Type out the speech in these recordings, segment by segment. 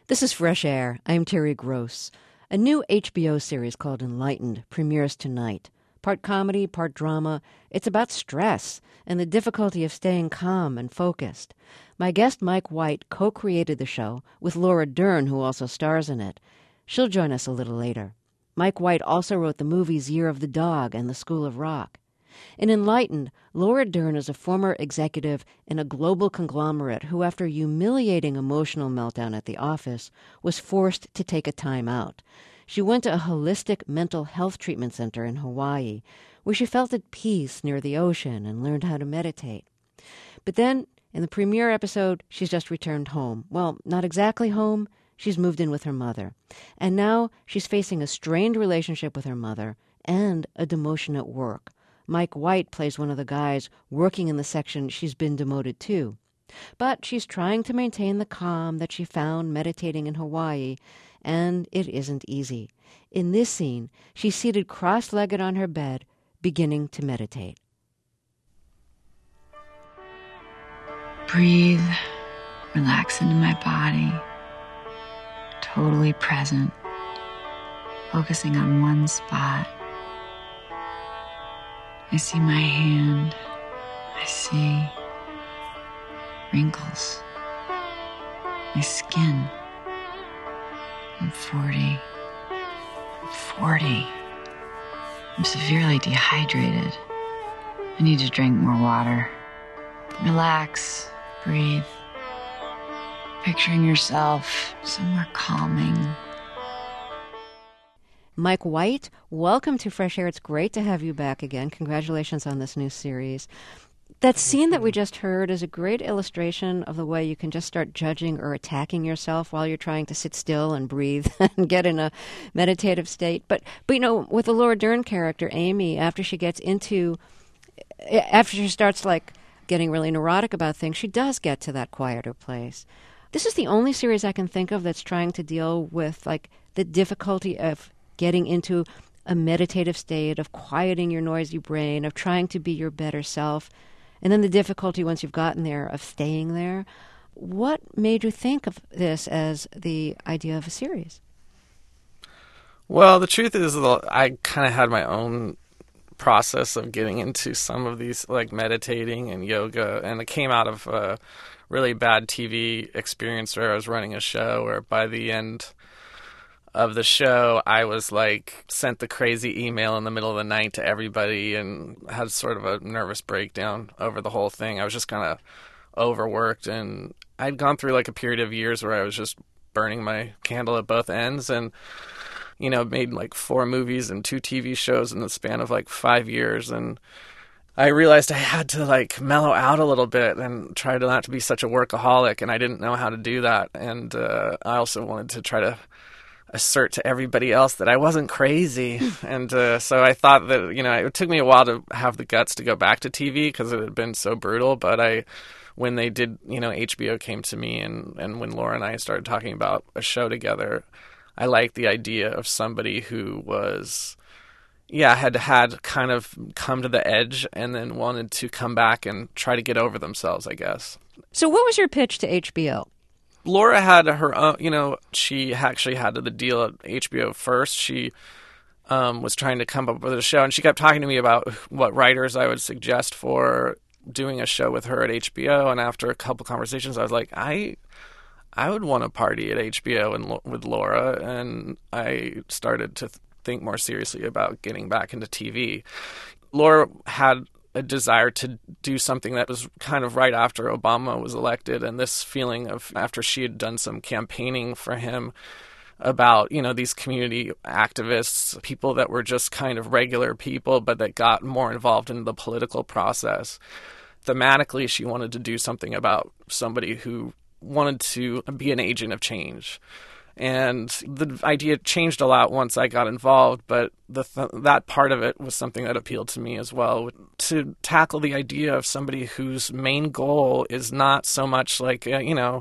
This is Fresh Air. I'm Terry Gross. A new HBO series called Enlightened premieres tonight. Part comedy, part drama. It's about stress and the difficulty of staying calm and focused. My guest Mike White co-created the show with Laura Dern, who also stars in it. She'll join us a little later. Mike White also wrote the movies Year of the Dog and The School of Rock. In Enlightened, Laura Dern is a former executive in a global conglomerate who, after a humiliating emotional meltdown at the office, was forced to take a time out. She went to a holistic mental health treatment center in Hawaii, where she felt at peace near the ocean and learned how to meditate. But then, in the premiere episode, she's just returned home. Well, not exactly home. She's moved in with her mother. And now she's facing a strained relationship with her mother and a demotion at work. Mike White plays one of the guys working in the section she's been demoted to. But she's trying to maintain the calm that she found meditating in Hawaii, and it isn't easy. In this scene, she's seated cross-legged on her bed, beginning to meditate. Breathe, relax into my body, totally present, focusing on one spot. I see my hand. I see wrinkles. My skin. I'm 40. I'm 40. I'm severely dehydrated. I need to drink more water. Relax. Breathe. Picturing yourself somewhere calming. Mike White, welcome to Fresh Air. It's great to have you back again. Congratulations on this new series. That scene that we just heard is a great illustration of the way you can just start judging or attacking yourself while you're trying to sit still and breathe and get in a meditative state. But you know, with the Laura Dern character, Amy, after she starts like getting really neurotic about things, she does get to that quieter place. This is the only series I can think of that's trying to deal with like the difficulty of getting into a meditative state, of quieting your noisy brain, of trying to be your better self, and then the difficulty once you've gotten there of staying there. What made you think of this as the idea of a series? Well, the truth is I kind of had my own process of getting into some of these, like meditating and yoga, and it came out of a really bad TV experience where I was running a show where by the end of the show, I was like sent the crazy email in the middle of the night to everybody and had sort of a nervous breakdown over the whole thing. I was just kind of overworked, and I'd gone through like a period of years where I was just burning my candle at both ends, and you know, made like 4 movies and 2 TV shows in the span of like 5 years, and I realized I had to like mellow out a little bit and try to not to be such a workaholic, and I didn't know how to do that. And I also wanted to try to assert to everybody else that I wasn't crazy. And so I thought that, you know, it took me a while to have the guts to go back to TV because it had been so brutal. But when they did, you know, HBO came to me and when Laura and I started talking about a show together, I liked the idea of somebody who was, had kind of come to the edge and then wanted to come back and try to get over themselves, I guess. So what was your pitch to HBO? Laura had her own, you know, she actually had the deal at HBO first. She was trying to come up with a show, and she kept talking to me about what writers I would suggest for doing a show with her at HBO. And after a couple conversations, I was like, I would want to party at HBO and with Laura. And I started to think more seriously about getting back into TV. Laura had a desire to do something that was kind of right after Obama was elected, and this feeling of after she had done some campaigning for him about, you know, these community activists, people that were just kind of regular people but that got more involved in the political process. Thematically, she wanted to do something about somebody who wanted to be an agent of change. And the idea changed a lot once I got involved, but that part of it was something that appealed to me as well. To tackle the idea of somebody whose main goal is not so much like, you know,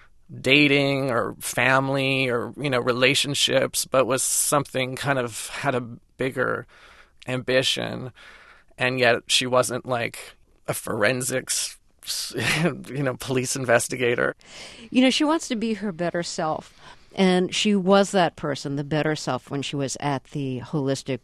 dating or family or, you know, relationships, but was something kind of had a bigger ambition. And yet she wasn't like a forensics police investigator. She wants to be her better self. And she was that person, the better self, when she was at the holistic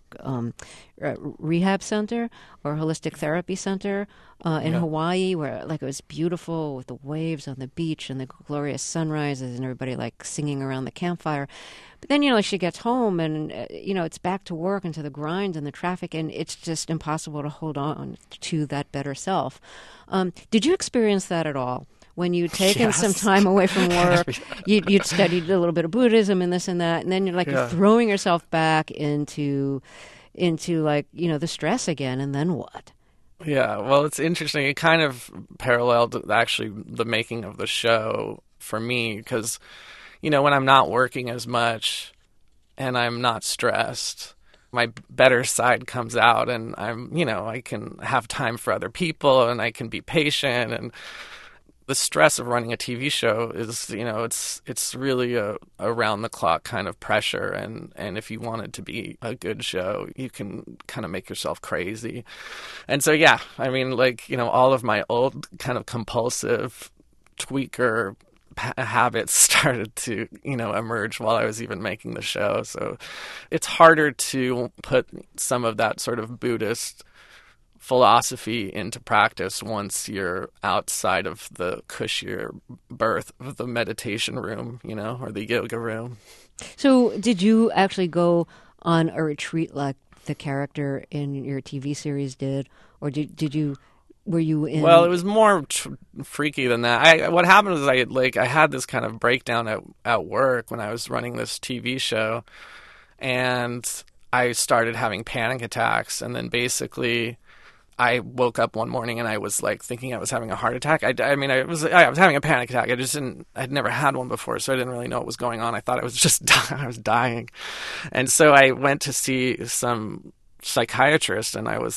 rehab center or holistic therapy center in Hawaii, where it was beautiful with the waves on the beach and the glorious sunrises and everybody singing around the campfire. But then, she gets home and, it's back to work and to the grind and the traffic, and it's just impossible to hold on to that better self. Did you experience that at all? When you'd taken some time away from work, you'd studied a little bit of Buddhism and this and that, and then you're throwing yourself back into the stress again, and then what? Yeah, well, it's interesting. It kind of paralleled actually the making of the show for me because, when I'm not working as much and I'm not stressed, my better side comes out, and I can have time for other people, and I can be patient. And the stress of running a TV show is, it's really a around the clock kind of pressure. And if you want it to be a good show, you can kind of make yourself crazy. And so, yeah, all of my old kind of compulsive tweaker habits started to, emerge while I was even making the show. So it's harder to put some of that sort of Buddhist philosophy into practice once you're outside of the cushier berth of the meditation room, or the yoga room. So did you actually go on a retreat like the character in your TV series did? Or were you in... Well, it was more freaky than that. What happened was I had this kind of breakdown at work when I was running this TV show, and I started having panic attacks, and then basically I woke up one morning and I was thinking I was having a heart attack. I was having a panic attack. I'd never had one before, so I didn't really know what was going on. I thought I was dying. And so I went to see some psychiatrist, and I was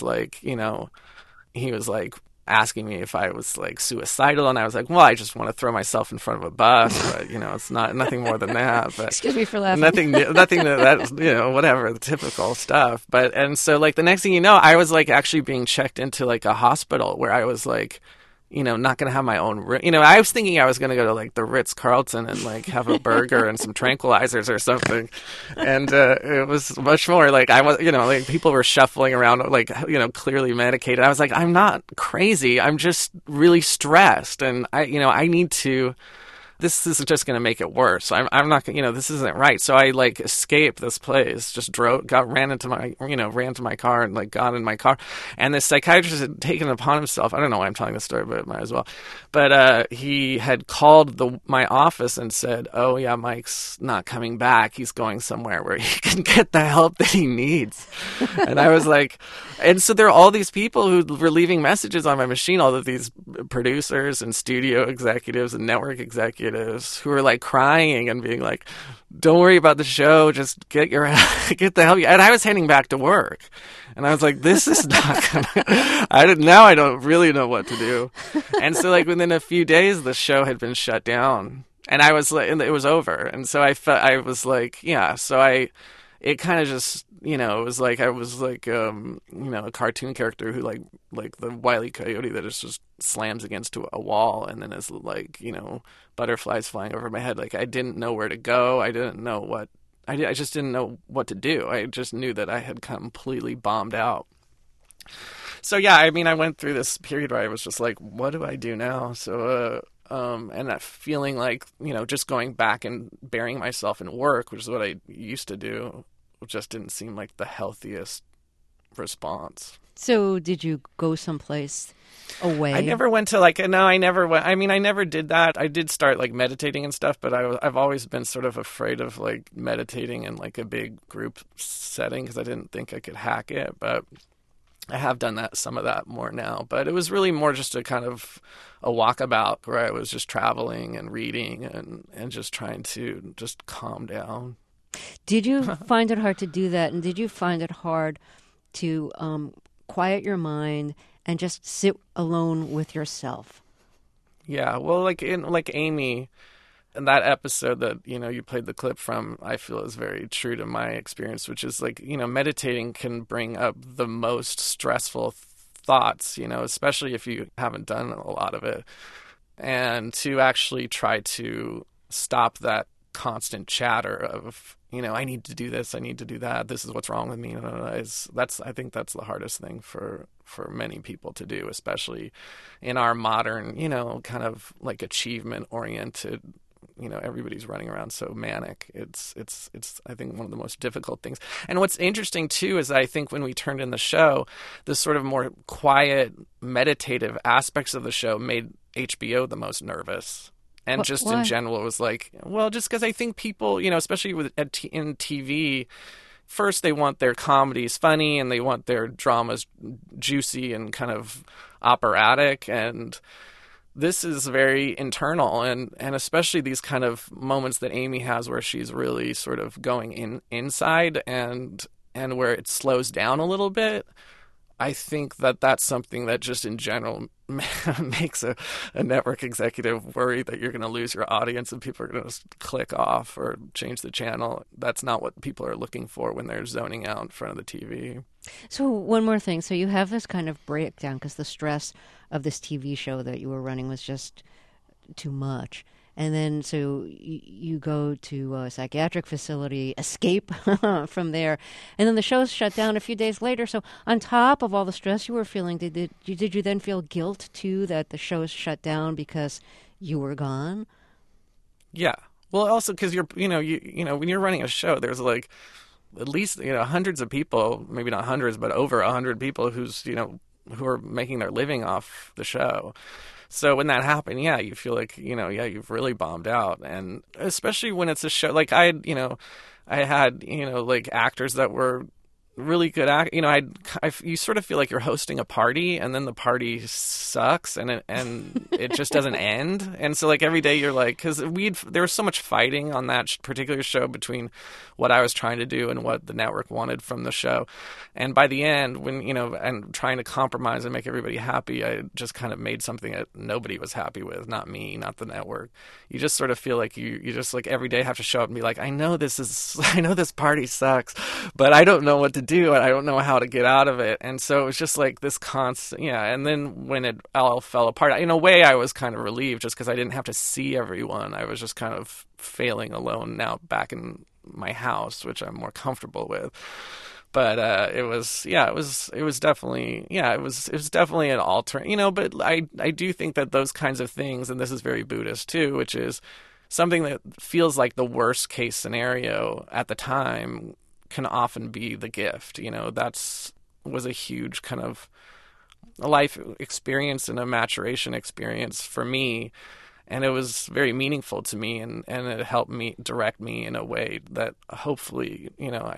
he was asking me if I was suicidal, and I was well, I just want to throw myself in front of a bus, but it's nothing more than that. But excuse me for laughing. Nothing that whatever, the typical stuff. But and so the next thing you know, I was actually being checked into a hospital where I was not going to have my own room. I was thinking I was going to go to the Ritz-Carlton and have a burger and some tranquilizers or something. And it was much more I was, people were shuffling around, clearly medicated. I was I'm not crazy. I'm just really stressed. And I need to, this is just going to make it worse. I'm not, this isn't right. So I escaped this place, just ran to my car and got in my car. And the psychiatrist had taken it upon himself. I don't know why I'm telling this story, but might as well. But he had called my office and said, "Oh yeah, Mike's not coming back. He's going somewhere where he can get the help that he needs." And I was and so there are all these people who were leaving messages on my machine, all of these producers and studio executives and network executives who were crying and being "Don't worry about the show, just get the help." And I was heading back to work, and I was this is not gonna. Now I don't really know what to do. And so within a few days, the show had been shut down, and I was and it was over. And so I was yeah. So it kind of just, it was I was a cartoon character who the Wile E. Coyote that just slams against a wall, and then is butterflies flying over my head. I didn't know where to go. I didn't know what I just didn't know what to do. I just knew that I had completely bombed out. So yeah, I went through this period where I was just what do I do now? So and that feeling just going back and burying myself in work, which is what I used to do, just didn't seem like the healthiest response. So did you go someplace away? I never went to no, I never went. I never did that. I did start meditating and stuff, but I've always been sort of afraid of meditating in a big group setting because I didn't think I could hack it. But I have done some of that more now. But it was really more just a kind of a walkabout where I was just traveling and reading and just trying to just calm down. Did you find it hard to do that? And did you find it hard to quiet your mind and just sit alone with yourself? Yeah, well, in Amy, in that episode that you played the clip from, I feel is very true to my experience, which is meditating can bring up the most stressful thoughts, especially if you haven't done a lot of it. And to actually try to stop that constant chatter of, I need to do this, I need to do that, this is what's wrong with me. I think that's the hardest thing for many people to do, especially in our modern, kind of like achievement oriented, everybody's running around so manic. It's I think one of the most difficult things. And what's interesting too is I think when we turned in the show, the sort of more quiet, meditative aspects of the show made HBO the most nervous. And just why? In general, it was like, well, just because I think people, especially in TV, first they want their comedies funny and they want their dramas juicy and kind of operatic, and this is very internal, and especially these kind of moments that Amy has where she's really sort of going inside and where it slows down a little bit. I think that's something that just in general makes a network executive worry that you're going to lose your audience and people are going to click off or change the channel. That's not what people are looking for when they're zoning out in front of the TV. So one more thing. So you have this kind of breakdown because the stress of this TV show that you were running was just too much. And then so you go to a psychiatric facility, escape from there, and then the show's shut down a few days later. So on top of all the stress you were feeling, did you then feel guilt too that the show's shut down because you were gone? Yeah. Well, also because when you're running a show, there's like at least hundreds of people, maybe not hundreds, but over 100 people who are making their living off the show. So when that happened, yeah, you feel like, you've really bombed out. And especially when it's a show, like I had, like actors that were really good you sort of feel like you're hosting a party and then the party sucks and it just doesn't end. And so like every day you're like, because there was so much fighting on that particular show between what I was trying to do and what the network wanted from the show. And by the end, when and trying to compromise and make everybody happy, I just kind of made something that nobody was happy with, not me, not the network. You just sort of feel like you just like every day have to show up and be like, I know this party sucks, but I don't know what to do and I don't know how to get out of it. And so it was just like this constant, and then when it all fell apart, in a way I was kind of relieved just because I didn't have to see everyone. I was just kind of failing alone now back in my house, which I'm more comfortable with. But it was definitely an alternate, but I do think that those kinds of things, and this is very Buddhist too, which is something that feels like the worst case scenario at the time can often be the gift. Was a huge kind of a life experience and a maturation experience for me. And it was very meaningful to me, and it helped me direct me in a way that hopefully,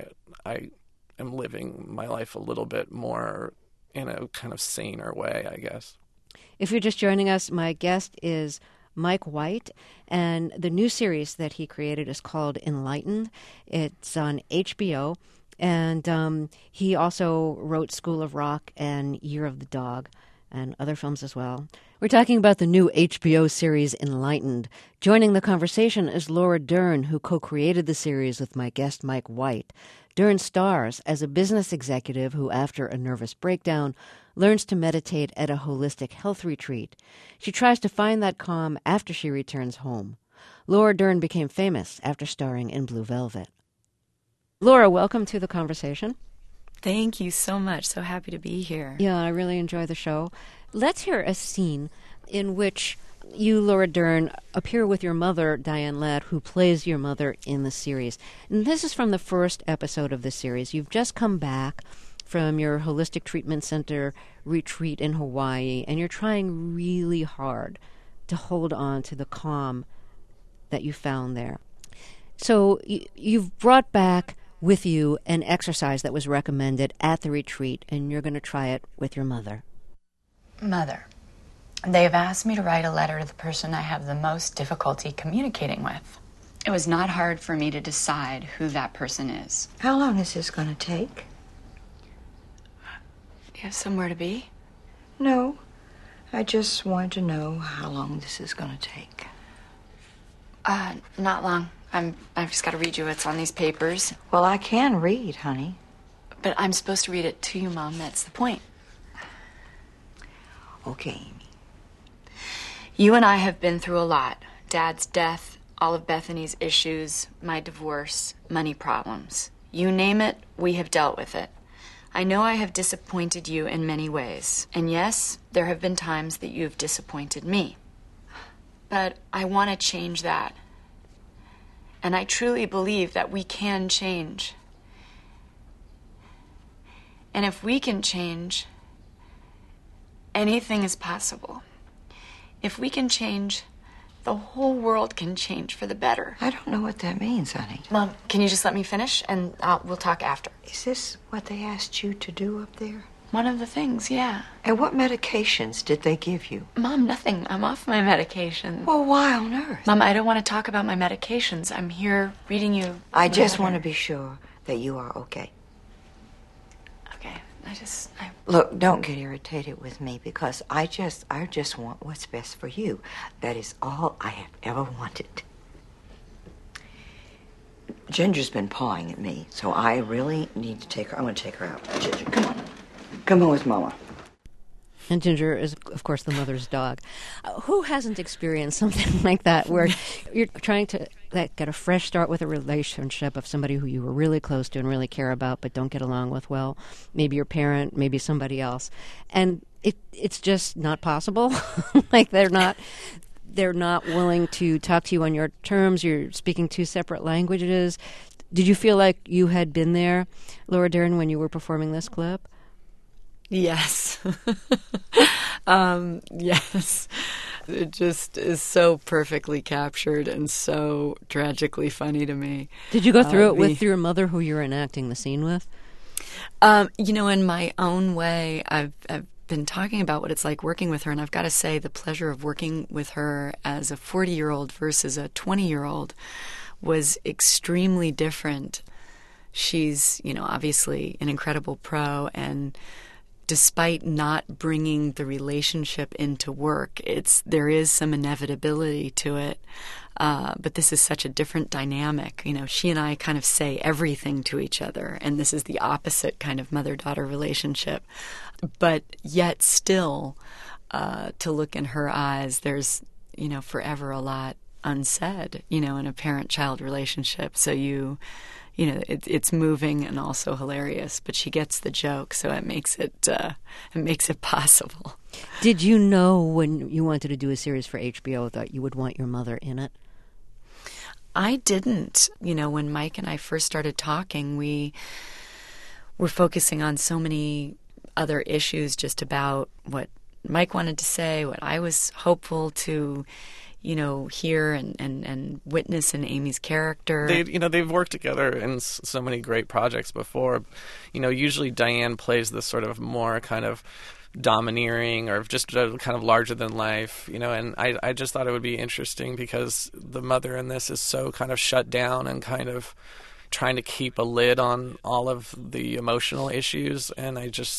I am living my life a little bit more in a kind of saner way, I guess. If you're just joining us, my guest is Mike White, and the new series that he created is called Enlightened. It's on HBO, and he also wrote School of Rock and Year of the Dog and other films as well. We're talking about the new HBO series Enlightened. Joining the conversation is Laura Dern, who co-created the series with my guest Mike White. Dern stars as a business executive who, after a nervous breakdown, learns to meditate at a holistic health retreat. She tries to find that calm after she returns home. Laura Dern became famous after starring in Blue Velvet. Laura, welcome to the conversation. Thank you so much. So happy to be here. Yeah, I really enjoy the show. Let's hear a scene in which you, Laura Dern, appear with your mother, Diane Ladd, who plays your mother in the series. And this is from the first episode of the series. You've just come back from your holistic treatment center retreat in Hawaii, and you're trying really hard to hold on to the calm that you found there. So you've brought back with you an exercise that was recommended at the retreat, and you're going to try it with your mother. Mother, they've asked me to write a letter to the person I have the most difficulty communicating with. It was not hard for me to decide who that person is. How long is this going to take? Do you have somewhere to be? No, I just wanted to know how long this is going to take. Not long. I've just got to read you what's on these papers. Well, I can read, honey. But I'm supposed to read it to you, Mom. That's the point. Okay, Amy. You and I have been through a lot. Dad's death, all of Bethany's issues, my divorce, money problems. You name it, we have dealt with it. I know I have disappointed you in many ways. And yes, there have been times that you've disappointed me. But I want to change that. And I truly believe that we can change. And if we can change, anything is possible. If we can change, the whole world can change for the better. I don't know what that means, honey. Mom, can you just let me finish and we'll talk after? Is this what they asked you to do up there? One of the things, yeah. And what medications did they give you? Mom, nothing. I'm off my medication. Well, why on earth? Mom, I don't want to talk about my medications. I'm here reading you. I just want to be sure that you are okay. Okay, Look, don't get irritated with me because I just want what's best for you. That is all I have ever wanted. Ginger's been pawing at me, so I really need to take her. I want to take her out. Ginger, come on. Come on with Mama. And Ginger is, of course, the mother's dog. Who hasn't experienced something like that, where you're trying to get a fresh start with a relationship of somebody who you were really close to and really care about but don't get along with well? Maybe your parent, maybe somebody else. And it's just not possible. Like they're not willing to talk to you on your terms. You're speaking two separate languages. Did you feel like you had been there, Laura Dern, when you were performing this clip? Yes. Yes. It just is so perfectly captured and so tragically funny to me. Did you go through it with your mother, who you're enacting the scene with? In my own way, I've been talking about what it's like working with her, and I've got to say the pleasure of working with her as a 40-year-old versus a 20-year-old was extremely different. She's, obviously an incredible pro, and despite not bringing the relationship into work, there is some inevitability to it. But this is such a different dynamic. She and I kind of say everything to each other, and this is the opposite kind of mother-daughter relationship. But yet still, to look in her eyes, there's, forever a lot unsaid, in a parent-child relationship. So it's moving and also hilarious, but she gets the joke, so it makes it possible. Did you know when you wanted to do a series for HBO that you would want your mother in it? I didn't. When Mike and I first started talking, we were focusing on so many other issues, just about what Mike wanted to say, what I was hopeful to hear and witness in Amy's character. They've worked together in so many great projects before. Usually Diane plays this sort of more kind of domineering or just kind of larger than life, and I just thought it would be interesting because the mother in this is so kind of shut down and kind of trying to keep a lid on all of the emotional issues, and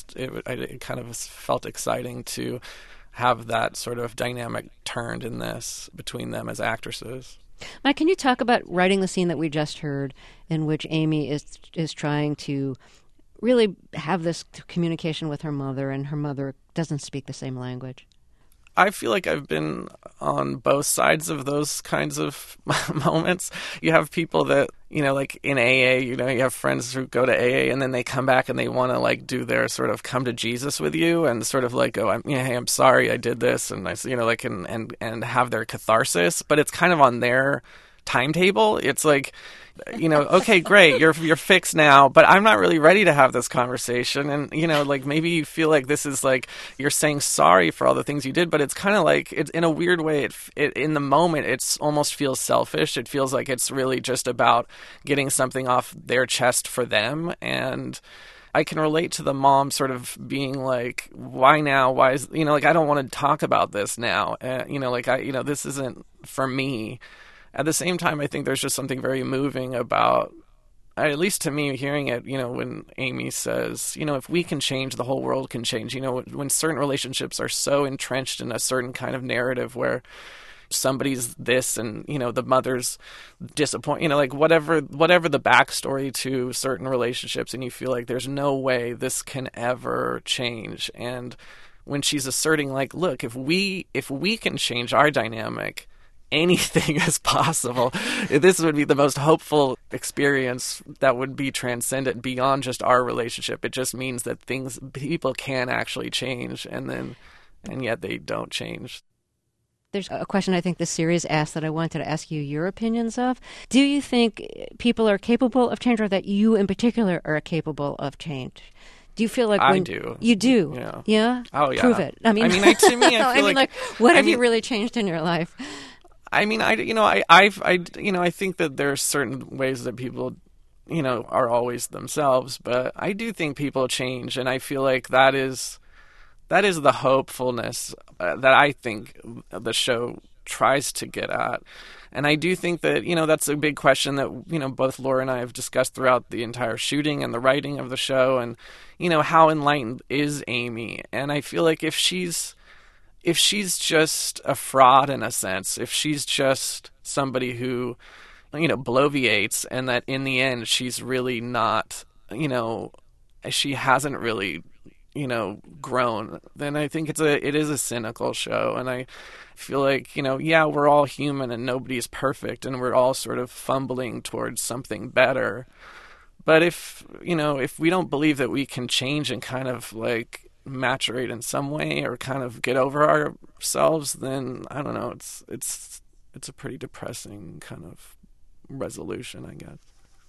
it kind of felt exciting to have that sort of dynamic turned in this between them as actresses. Mike, can you talk about writing the scene that we just heard in which Amy is trying to really have this communication with her mother, and her mother doesn't speak the same language? I feel like I've been on both sides of those kinds of moments. You have people that, like in AA, you have friends who go to AA and then they come back and they want to do their sort of come to Jesus with you and sort of go, hey, I'm sorry I did this, and and have their catharsis, but it's kind of on their timetable. It's okay, great, you're fixed now, but I'm not really ready to have this conversation. And maybe you feel like this is you're saying sorry for all the things you did, but it's kind of it's in a weird way. It in the moment, it's almost feels selfish. It feels like it's really just about getting something off their chest for them. And I can relate to the mom sort of being why now? Why is I don't want to talk about this now. This isn't for me. At the same time, I think there's just something very moving about, at least to me, hearing it, when Amy says, if we can change, the whole world can change. When certain relationships are so entrenched in a certain kind of narrative where somebody's this and, the mother's disappointed, whatever the backstory to certain relationships, and you feel like there's no way this can ever change. And when she's asserting, like, look, if we can change our dynamic, anything is possible. This would be the most hopeful experience that would be transcendent beyond just our relationship. It just means that people can actually change, and yet they don't change. There's a question I think the series asked that I wanted to ask you your opinions of. Do you think people are capable of change, or that you in particular are capable of change? Do you feel like I do. You do? Yeah. Yeah? Oh, yeah. Prove it. To me, I feel like what have you really changed in your life? I mean, I think that there are certain ways that people, are always themselves, but I do think people change, and I feel like that is the hopefulness that I think the show tries to get at. And I do think that, that's a big question that, both Laura and I have discussed throughout the entire shooting and the writing of the show, and, how enlightened is Amy? And I feel like if she's just a fraud in a sense, if she's just somebody who, bloviates, and that in the end she's really not, she hasn't really, grown, then I think it is a cynical show. And I feel like, we're all human and nobody's perfect, and we're all sort of fumbling towards something better. But if we don't believe that we can change and kind of like maturate in some way, or kind of get over ourselves, then I don't know, it's a pretty depressing kind of resolution, I guess.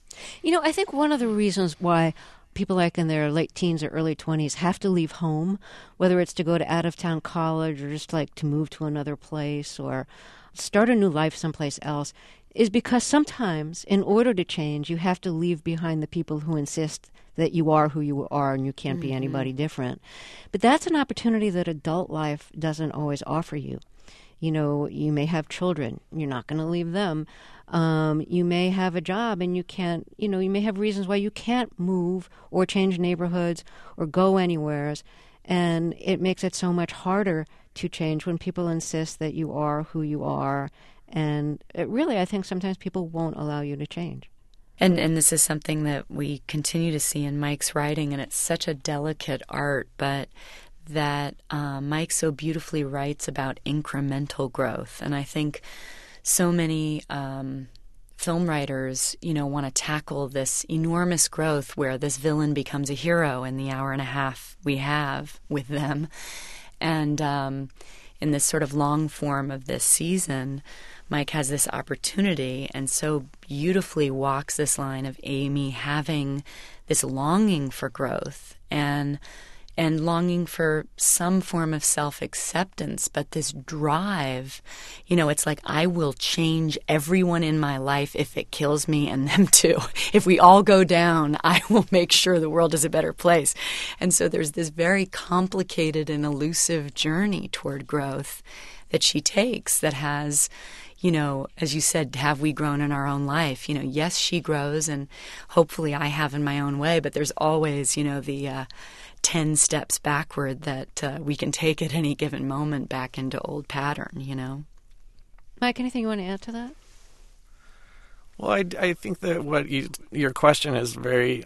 I think one of the reasons why people like in their late teens or early 20s have to leave home, whether it's to go to out-of-town college or just like to move to another place or start a new life someplace else, is because sometimes in order to change, you have to leave behind the people who insist that you are who you are and you can't be anybody different. But that's an opportunity that adult life doesn't always offer you. You may have children. You're not going to leave them. You may have a job and you can't, you may have reasons why you can't move or change neighborhoods or go anywhere. And it makes it so much harder to change when people insist that you are who you are. And I think sometimes people won't allow you to change. And this is something that we continue to see in Mike's writing, and it's such a delicate art, but that Mike so beautifully writes about incremental growth. And I think so many film writers, want to tackle this enormous growth where this villain becomes a hero in the hour and a half we have with them. And in this sort of long form of this season, Mike has this opportunity and so beautifully walks this line of Amy having this longing for growth and longing for some form of self-acceptance, but this drive, it's like, I will change everyone in my life if it kills me and them too. If we all go down, I will make sure the world is a better place. And so there's this very complicated and elusive journey toward growth that she takes that has, as you said, have we grown in our own life? Yes, she grows, and hopefully I have in my own way, but there's always, the 10 steps backward that we can take at any given moment back into old pattern, Mike, anything you want to add to that? Well, I think that your question is very,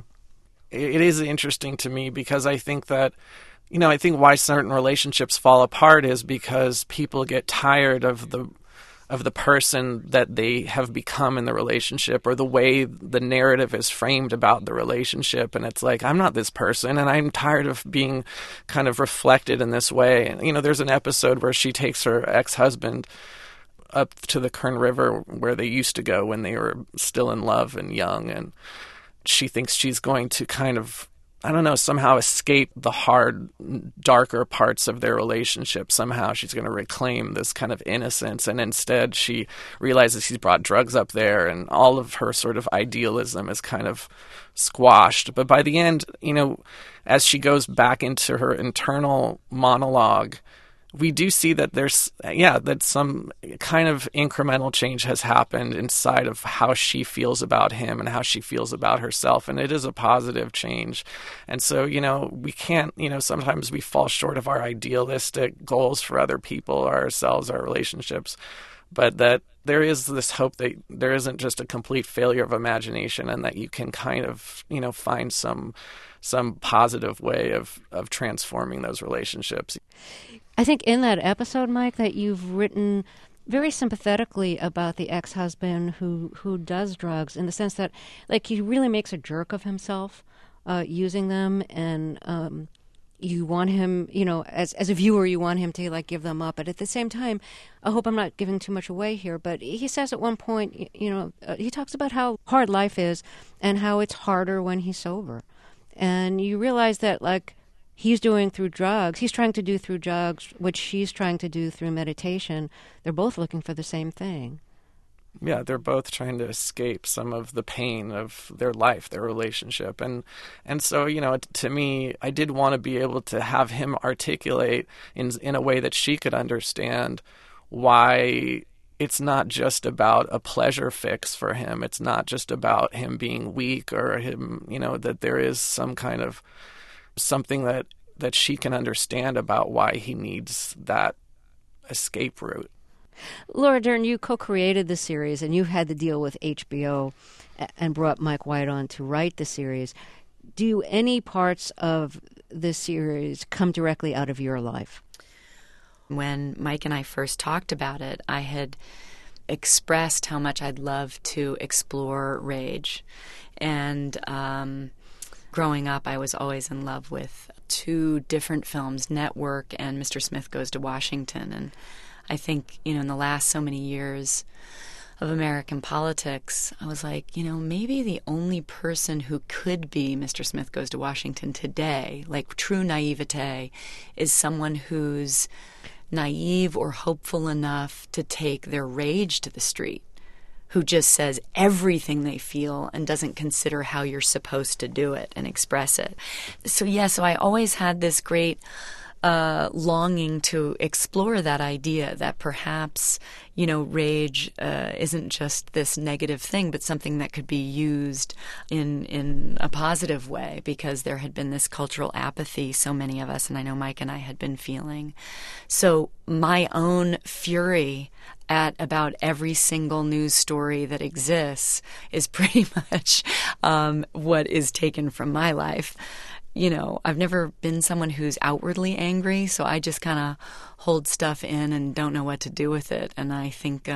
it is interesting to me, because I think that, I think why certain relationships fall apart is because people get tired of the person that they have become in the relationship, or the way the narrative is framed about the relationship. And it's like, I'm not this person, and I'm tired of being kind of reflected in this way. And, there's an episode where she takes her ex-husband up to the Kern River where they used to go when they were still in love and young. And she thinks she's going to kind of, I don't know, somehow escape the hard, darker parts of their relationship. Somehow she's going to reclaim this kind of innocence. And instead she realizes he's brought drugs up there, and all of her sort of idealism is kind of squashed. But by the end, as she goes back into her internal monologue, we do see that that some kind of incremental change has happened inside of how she feels about him and how she feels about herself. And it is a positive change. And so, we can't, sometimes we fall short of our idealistic goals for other people, ourselves, our relationships. But that there is this hope that there isn't just a complete failure of imagination, and that you can kind of, find some positive way of transforming those relationships. I think in that episode, Mike, that you've written very sympathetically about the ex-husband who does drugs, in the sense that, like, he really makes a jerk of himself using them, and you want him, as a viewer, you want him to, like, give them up. But at the same time, I hope I'm not giving too much away here, but he says at one point, he talks about how hard life is and how it's harder when he's sober. And you realize that, like, he's trying to do through drugs what she's trying to do through meditation. They're both looking for the same thing. Yeah, they're both trying to escape some of the pain of their life, their relationship. And so, to me, I did want to be able to have him articulate in a way that she could understand why it's not just about a pleasure fix for him. It's not just about him being weak, or him, that there is some kind of something that she can understand about why he needs that escape route. Laura Dern, you co-created the series, and you had to deal with HBO and brought Mike White on to write the series. Do any parts of the series come directly out of your life? When Mike and I first talked about it, I had expressed how much I'd love to explore rage. And growing up, I was always in love with two different films, Network and Mr. Smith Goes to Washington. And I think, in the last so many years of American politics, I was like, maybe the only person who could be Mr. Smith Goes to Washington today, like true naivete, is someone who's naive or hopeful enough to take their rage to the street, who just says everything they feel and doesn't consider how you're supposed to do it and express it. So I always had this great longing to explore that idea that perhaps, rage isn't just this negative thing, but something that could be used in a positive way, because there had been this cultural apathy so many of us, and I know Mike and I had been feeling. So my own fury at about every single news story that exists is pretty much what is taken from my life. I've never been someone who's outwardly angry, so I just kind of hold stuff in and don't know what to do with it. And I think,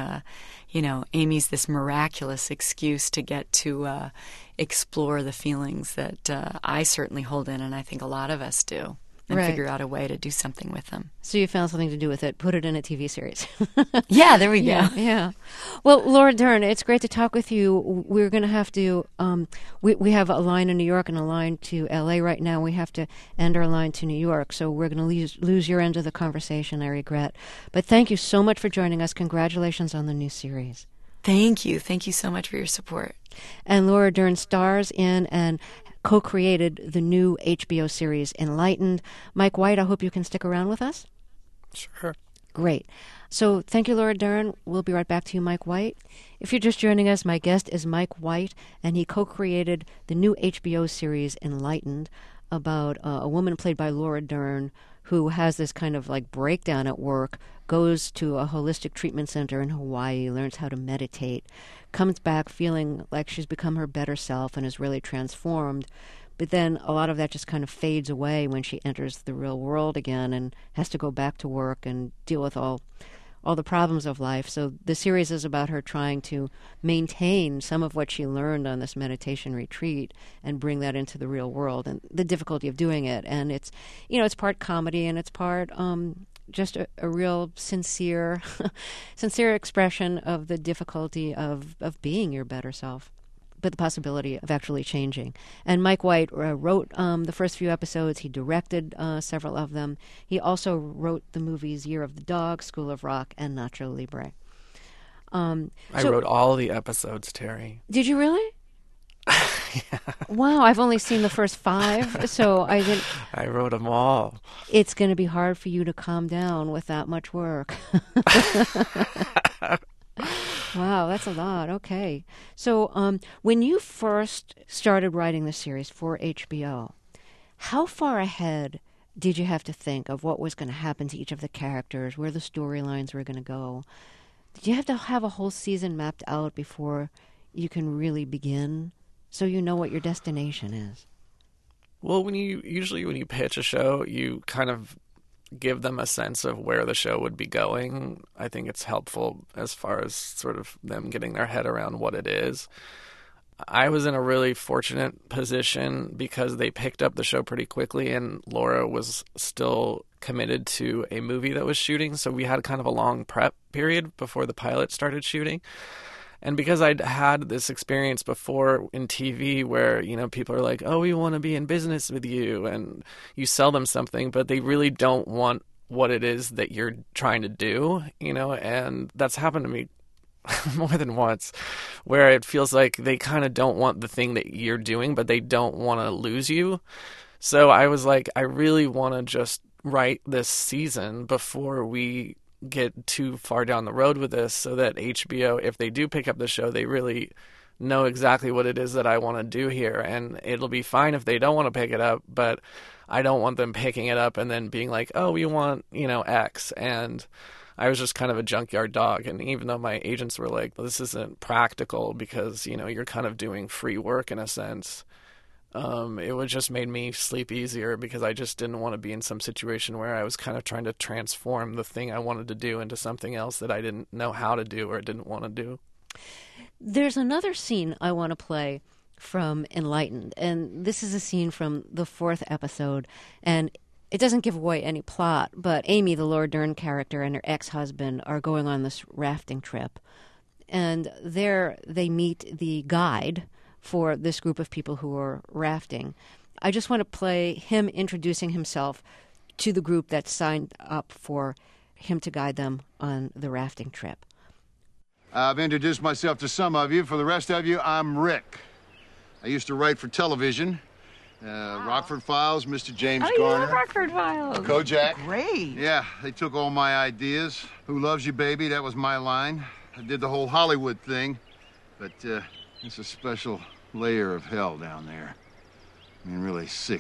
Amy's this miraculous excuse to get to explore the feelings that I certainly hold in, and I think a lot of us do, and figure out a way to do something with them. So you found something to do with it. Put it in a TV series. Yeah, there we go. Yeah. Well, Laura Dern, it's great to talk with you. We're going to have to, we have a line in New York and a line to L.A. right now. We have to end our line to New York, so we're going to lose your end of the conversation, I regret. But thank you so much for joining us. Congratulations on the new series. Thank you. Thank you so much for your support. And Laura Dern stars in and co-created the new HBO series Enlightened. Mike White, I hope you can stick around with us. Sure. Great. So thank you, Laura Dern. We'll be right back to you, Mike White. If you're just joining us, my guest is Mike White, and he co-created the new HBO series Enlightened, about a woman played by Laura Dern who has this kind of like breakdown at work, goes to a holistic treatment center in Hawaii, learns how to meditate, comes back feeling like she's become her better self and is really transformed. But then a lot of that just kind of fades away when she enters the real world again and has to go back to work and deal with all the problems of life. So the series is about her trying to maintain some of what she learned on this meditation retreat and bring that into the real world, and the difficulty of doing it. And it's, it's part comedy and it's part just a real sincere expression of the difficulty of being your better self, but the possibility of actually changing. And Mike White wrote the first few episodes. He directed several of them. He also wrote the movies Year of the Dog, School of Rock, and Nacho Libre. I wrote all the episodes, Terry. Did you really? Yeah. Wow, I've only seen the first 5, so I didn't. I wrote them all. It's going to be hard for you to calm down with that much work. Wow, that's a lot. Okay. So when you first started writing the series for HBO, how far ahead did you have to think of what was going to happen to each of the characters, where the storylines were going to go? Do you have to have a whole season mapped out before you can really begin, so you know what your destination is? Well, when you pitch a show, you kind of give them a sense of where the show would be going. I think it's helpful as far as sort of them getting their head around what it is. I was in a really fortunate position because they picked up the show pretty quickly, and Laura was still committed to a movie that was shooting, so we had kind of a long prep period before the pilot started shooting. And because I'd had this experience before in TV where, people are like, oh, we want to be in business with you, and you sell them something, but they really don't want what it is that you're trying to do, and that's happened to me more than once, where it feels like they kind of don't want the thing that you're doing, but they don't want to lose you. So I was like, I really want to just write this season before we get too far down the road with this, so that HBO, if they do pick up the show, they really know exactly what it is that I want to do here. And it'll be fine if they don't want to pick it up, but I don't want them picking it up and then being like, oh, we want, X. And I was just kind of a junkyard dog. And even though my agents were like, well, this isn't practical because, you're kind of doing free work in a sense, it would just made me sleep easier because I just didn't want to be in some situation where I was kind of trying to transform the thing I wanted to do into something else that I didn't know how to do or didn't want to do. There's another scene I want to play from Enlightened, and this is a scene from the 4th episode, and it doesn't give away any plot, but Amy, the Laura Dern character, and her ex-husband are going on this rafting trip, and there they meet the guide for this group of people who are rafting. I just want to play him introducing himself to the group that signed up for him to guide them on the rafting trip. I've introduced myself to some of you. For the rest of you, I'm Rick. I used to write for television. Rockford Files, Mr. James Garner. Yeah, Rockford Files. Kojak. Great. Yeah, they took all my ideas. Who Loves You, Baby? That was my line. I did the whole Hollywood thing, but it's a special layer of hell down there. I mean, really sick.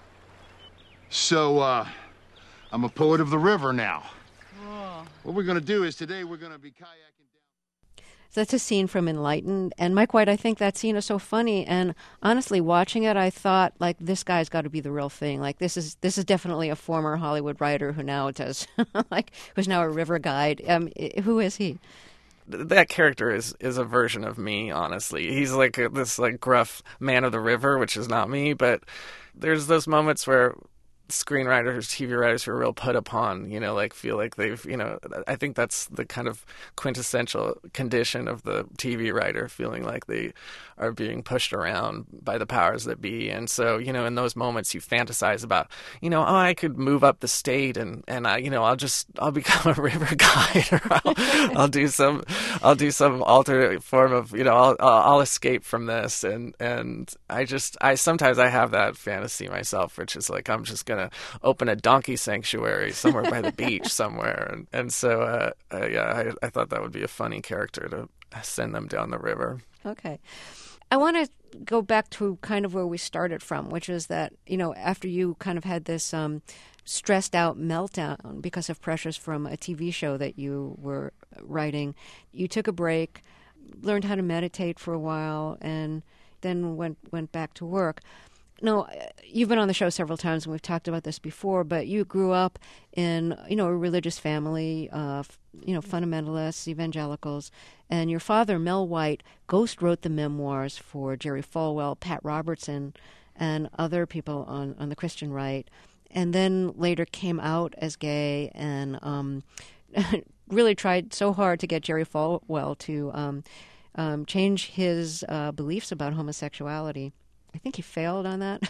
So, I'm a poet of the river now. Oh. What we're going to do is today we're going to be kayaking down. So that's a scene from Enlightened. And Mike White, I think that scene is so funny. And honestly, watching it, I thought, like, this guy's got to be the real thing. Like, this is definitely a former Hollywood writer who now does, who's now a river guide. Who is he? That character is a version of me, honestly. He's like this gruff man of the river, which is not me, but there's those moments where screenwriters, TV writers who are real put upon, feel like they've, I think that's the kind of quintessential condition of the TV writer, feeling like they are being pushed around by the powers that be. And so, in those moments you fantasize about, oh, I could move up the state and I'll become a river guide, or I'll do some alternate form of, I'll escape from this. And I sometimes I have that fantasy myself, which is like, I'm just going to open a donkey sanctuary somewhere by the beach somewhere. And so, I thought that would be a funny character to send them down the river. Okay. I want to go back to kind of where we started from, which is that, after you kind of had this stressed out meltdown because of pressures from a TV show that you were writing, you took a break, learned how to meditate for a while, and then went back to work. Now, you've been on the show several times, and we've talked about this before, but you grew up in, a religious family, fundamentalists, evangelicals, and your father, Mel White, ghost wrote the memoirs for Jerry Falwell, Pat Robertson, and other people on the Christian right, and then later came out as gay and really tried so hard to get Jerry Falwell to change his beliefs about homosexuality. I think he failed on that.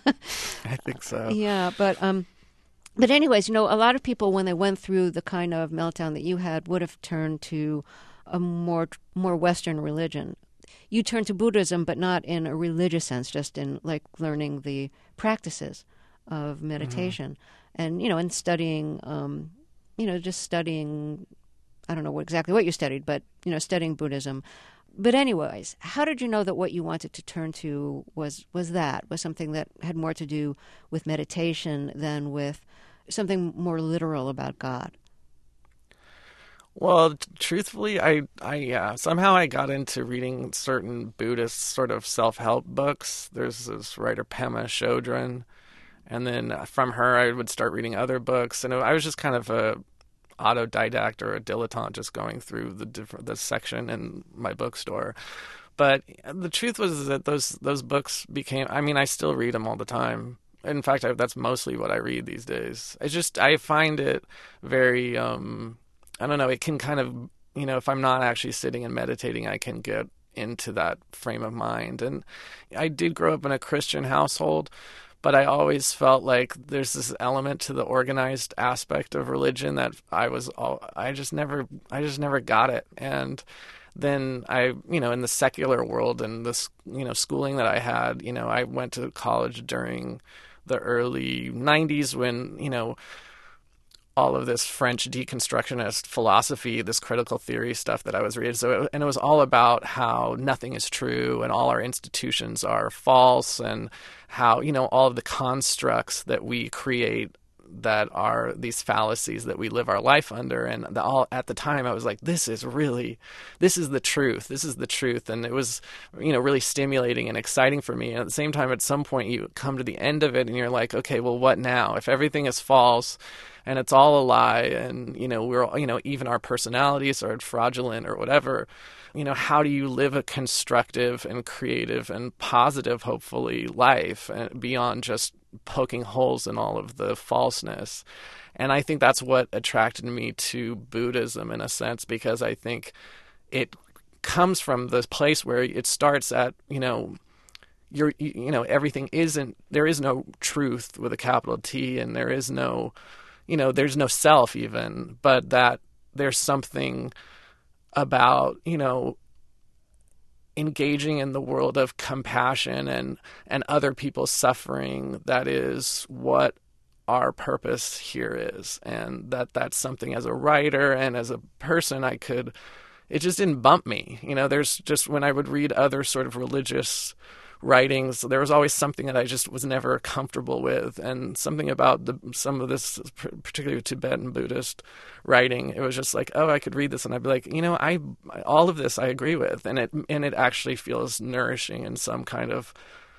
I think so. Yeah, but anyways, a lot of people, when they went through the kind of meltdown that you had, would have turned to a more Western religion. You turned to Buddhism, but not in a religious sense, just in like learning the practices of meditation, and and studying, just studying. I don't know exactly what you studied, but studying Buddhism. But anyways, how did you know that what you wanted to turn to was something that had more to do with meditation than with something more literal about God? Well, truthfully, somehow I got into reading certain Buddhist sort of self-help books. There's this writer Pema Chodron, and then from her I would start reading other books, and I was just kind of a autodidact or a dilettante, just going through the section in my bookstore. But the truth was that those books became, I mean, I still read them all the time. In fact, that's mostly what I read these days. I find it very, I don't know, it can kind of, if I'm not actually sitting and meditating, I can get into that frame of mind. And I did grow up in a Christian household, but I always felt like there's this element to the organized aspect of religion that I just never got it. And then in the secular world and this, schooling that I had, I went to college during the early 90s when, all of this French deconstructionist philosophy, this critical theory stuff that I was reading. And it was all about how nothing is true and all our institutions are false, and how, all of the constructs that we create that are these fallacies that we live our life under. And at the time I was like, this is the truth. This is the truth. And it was, really stimulating and exciting for me. And at the same time, at some point you come to the end of it and you're like, okay, well, what now? If everything is false and it's all a lie, and, we're, even our personalities are fraudulent or whatever, how do you live a constructive and creative and positive, hopefully, life beyond just poking holes in all of the falseness? And I think that's what attracted me to Buddhism, in a sense, because I think it comes from this place where it starts at, everything there is no truth with a capital T, and there is no, there's no self even, but that there's something about, engaging in the world of compassion and other people's suffering. That is what our purpose here is. And that's something, as a writer and as a person, it just didn't bump me. There's just, when I would read other sort of religious writings, there was always something that I just was never comfortable with, and something about some of this, particularly Tibetan Buddhist writing, it was just like, oh, I could read this and I'd be like, all of this I agree with, and it actually feels nourishing in some kind of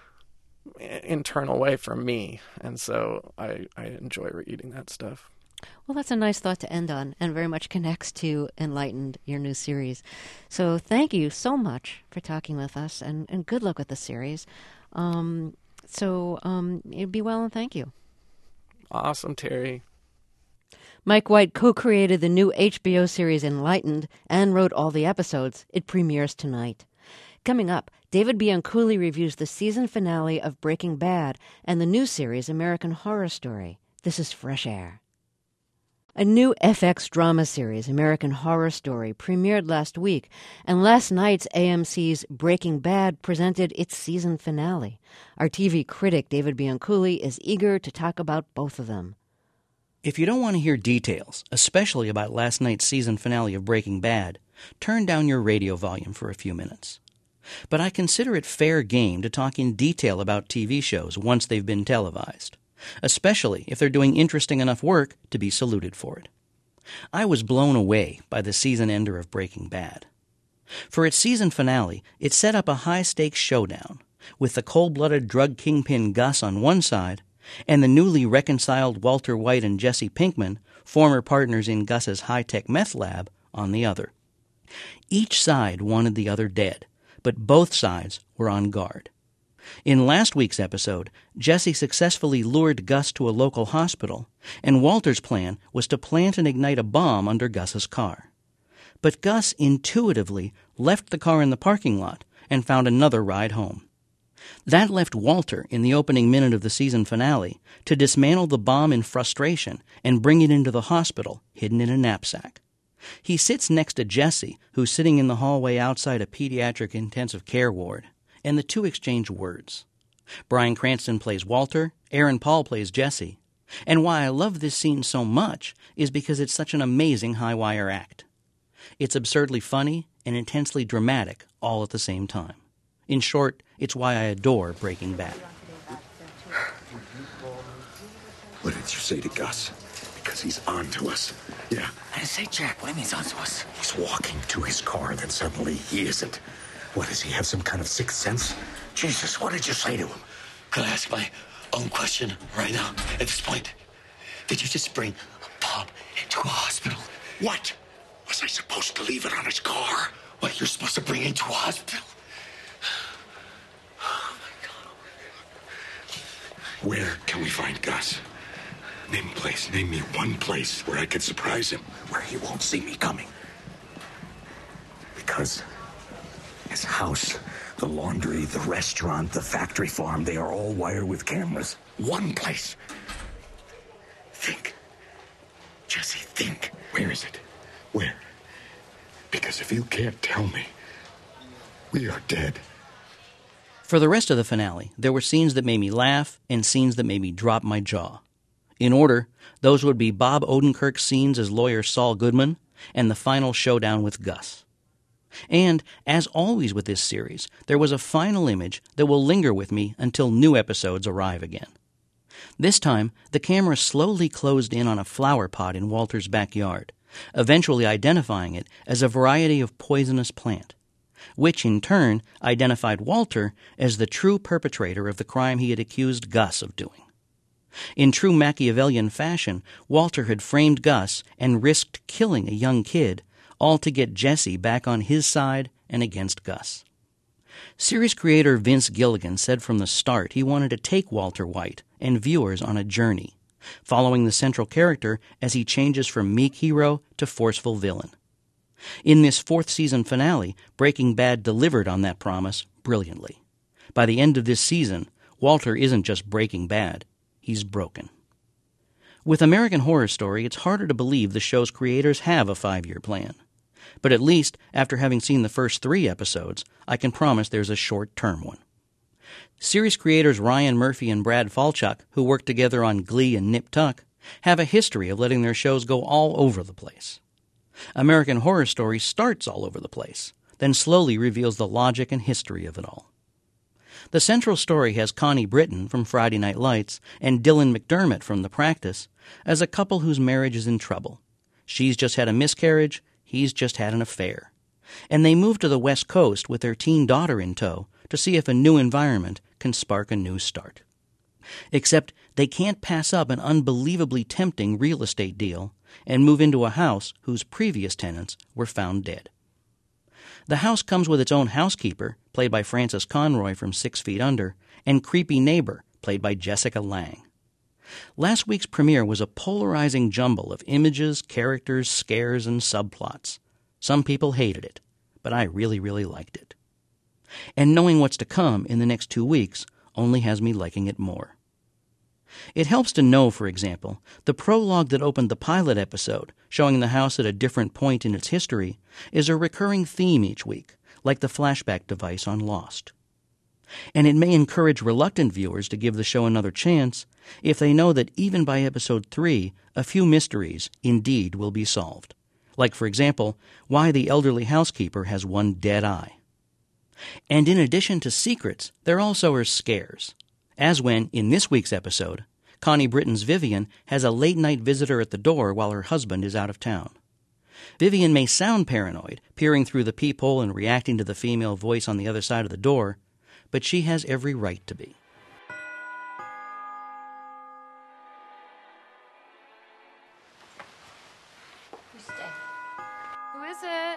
internal way for me, and so I enjoy reading that stuff. Well, that's a nice thought to end on, and very much connects to Enlightened, your new series. So thank you so much for talking with us, and good luck with the series. Be well, and thank you. Awesome, Terry. Mike White co-created the new HBO series Enlightened and wrote all the episodes. It premieres tonight. Coming up, David Bianculli reviews the season finale of Breaking Bad and the new series American Horror Story. This is Fresh Air. A new FX drama series, American Horror Story, premiered last week, and last night's AMC's Breaking Bad presented its season finale. Our TV critic, David Bianculli, is eager to talk about both of them. If you don't want to hear details, especially about last night's season finale of Breaking Bad, turn down your radio volume for a few minutes. But I consider it fair game to talk in detail about TV shows once they've been televised, especially if they're doing interesting enough work to be saluted for it. I was blown away by the season ender of Breaking Bad. For its season finale, it set up a high-stakes showdown, with the cold-blooded drug kingpin Gus on one side and the newly reconciled Walter White and Jesse Pinkman, former partners in Gus's high-tech meth lab, on the other. Each side wanted the other dead, but both sides were on guard. In last week's episode, Jesse successfully lured Gus to a local hospital, and Walter's plan was to plant and ignite a bomb under Gus's car. But Gus intuitively left the car in the parking lot and found another ride home. That left Walter, in the opening minute of the season finale, to dismantle the bomb in frustration and bring it into the hospital, hidden in a knapsack. He sits next to Jesse, who's sitting in the hallway outside a pediatric intensive care ward, and the two exchange words. Bryan Cranston plays Walter, Aaron Paul plays Jesse. And why I love this scene so much is because it's such an amazing high-wire act. It's absurdly funny and intensely dramatic all at the same time. In short, it's why I adore Breaking Bad. What did you say to Gus? Because he's on to us. Yeah. And say, Jack, what do you mean he's on to us? He's walking to his car, then suddenly he isn't. What, does he have some kind of sixth sense? Jesus, what did you say to him? Could I ask my own question right now, at this point? Did you just bring Bob into a hospital? What? Was I supposed to leave it on his car? What, you're supposed to bring into a hospital? Where can we find Gus? Name a place. Name me one place where I could surprise him, where he won't see me coming. Because his house, the laundry, the restaurant, the factory farm, they are all wired with cameras. One place. Think. Jesse, think. Where is it? Where? Because if you can't tell me, we are dead. For the rest of the finale, there were scenes that made me laugh and scenes that made me drop my jaw. In order, those would be Bob Odenkirk's scenes as lawyer Saul Goodman and the final showdown with Gus. And, as always with this series, there was a final image that will linger with me until new episodes arrive again. This time, the camera slowly closed in on a flower pot in Walter's backyard, eventually identifying it as a variety of poisonous plant, which in turn identified Walter as the true perpetrator of the crime he had accused Gus of doing. In true Machiavellian fashion, Walter had framed Gus and risked killing a young kid, all to get Jesse back on his side and against Gus. Series creator Vince Gilligan said from the start he wanted to take Walter White and viewers on a journey, following the central character as he changes from meek hero to forceful villain. In this fourth season finale, Breaking Bad delivered on that promise brilliantly. By the end of this season, Walter isn't just Breaking Bad, he's broken. With American Horror Story, it's harder to believe the show's creators have a 5-year plan. But at least, after having seen the first 3 episodes, I can promise there's a short-term one. Series creators Ryan Murphy and Brad Falchuk, who worked together on Glee and Nip Tuck, have a history of letting their shows go all over the place. American Horror Story starts all over the place, then slowly reveals the logic and history of it all. The central story has Connie Britton from Friday Night Lights and Dylan McDermott from The Practice as a couple whose marriage is in trouble. She's just had a miscarriage, he's just had an affair. And they move to the West Coast with their teen daughter in tow to see if a new environment can spark a new start. Except they can't pass up an unbelievably tempting real estate deal and move into a house whose previous tenants were found dead. The house comes with its own housekeeper, played by Frances Conroy from 6 Feet Under, and creepy neighbor, played by Jessica Lange. Last week's premiere was a polarizing jumble of images, characters, scares, and subplots. Some people hated it, but I really, really liked it. And knowing what's to come in the next 2 weeks only has me liking it more. It helps to know, for example, the prologue that opened the pilot episode, showing the house at a different point in its history, is a recurring theme each week, like the flashback device on Lost. And it may encourage reluctant viewers to give the show another chance if they know that even by episode 3, a few mysteries indeed will be solved. Like, for example, why the elderly housekeeper has one dead eye. And in addition to secrets, there also are scares. As when, in this week's episode, Connie Britton's Vivian has a late-night visitor at the door while her husband is out of town. Vivian may sound paranoid, peering through the peephole and reacting to the female voice on the other side of the door, but she has every right to be. Who is it?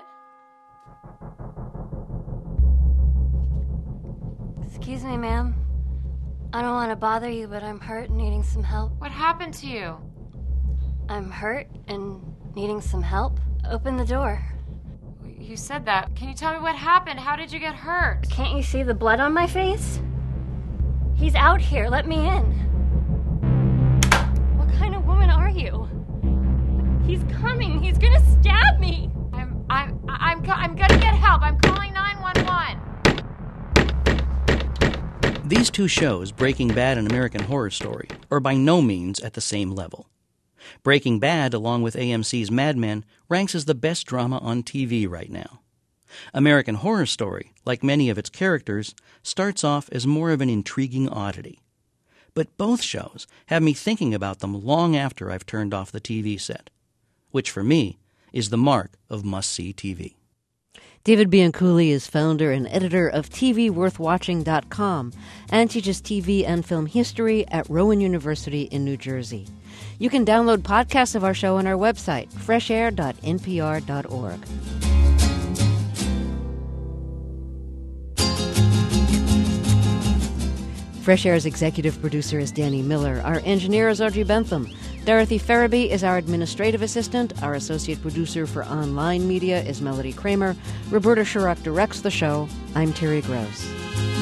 Excuse me, ma'am. I don't want to bother you, but I'm hurt and needing some help. What happened to you? I'm hurt and needing some help. Open the door. You said that. Can you tell me what happened? How did you get hurt? Can't you see the blood on my face? He's out here. Let me in. What kind of woman are you? He's coming. He's gonna stab me. I'm gonna get help. I'm calling 911. These 2 shows, Breaking Bad and American Horror Story, are by no means at the same level. Breaking Bad, along with AMC's Mad Men, ranks as the best drama on TV right now. American Horror Story, like many of its characters, starts off as more of an intriguing oddity. But both shows have me thinking about them long after I've turned off the TV set. which for me is the mark of must-see TV. David Bianculli is founder and editor of TVWorthWatching.com and teaches TV and film history at Rowan University in New Jersey. You can download podcasts of our show on our website, freshair.npr.org. Fresh Air's executive producer is Danny Miller. Our engineer is Audrey Bentham. Dorothy Farabee is our administrative assistant. Our associate producer for online media is Melody Kramer. Roberta Shurock directs the show. I'm Terry Gross.